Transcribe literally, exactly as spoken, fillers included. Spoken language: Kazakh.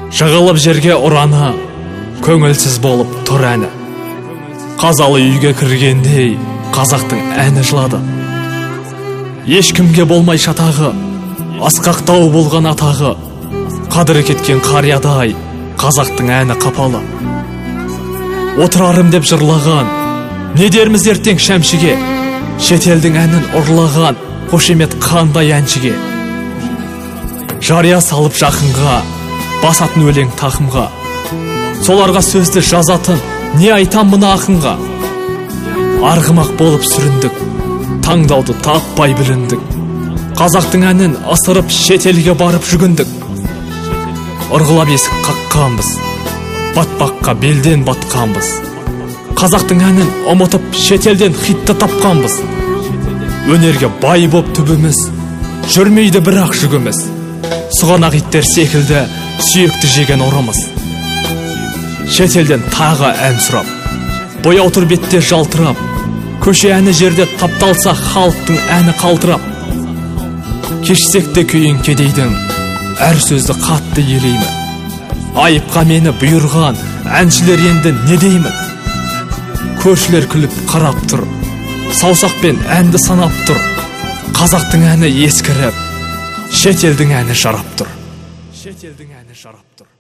Жығылып жерге ұраны, көңілсіз болып тұр әні. Қазалы үйге кіргендей қазақтың әні жылады. Ешкімге болмай шатағы, асқақтау болған атағы, қадірі кеткен қариядай қазақтың әні қапалы. Отырарым деп жырлаған, не дерміз ертең шәмшіге, шетелдің әнін ұрлаған қошемет қандай әншіге. Жария салып жақынға, басатын өлең тақымға, соларға сөзді жазатын не айтам мына ақынға. Арғымақ болып сүріндік, таңдауды таппай біліндік, қазақтың әнін асырып шетелге барып жүгіндік. Ұрғылап есік қаққанбыз, батпаққа белден батқанбыз, қазақтың әнін ұмытып шетелден хитті тапқанбыз. Өнерге бай боп түбіміз, жүрмейді бірақ жүгіміз, сұғанақ иттер секілді сүйекті жеген ұрымыз. Шетелден тағы ән сұрап, бояу тұр бетте жалтырап, көше әні жерде тапталса халықтың әні қалтырап. Кешсек те күйін кедейдің, әр сөзді қатты елеймін. Айыпқа мені бұйырған әншілер енді не деймін? Көршілер күліп қарап тұр, саусақпен әнді санап тұр. Қазақтың әні ескіріп, шетелдің әні жарап тұр. Шетелдің әні жарап тұр.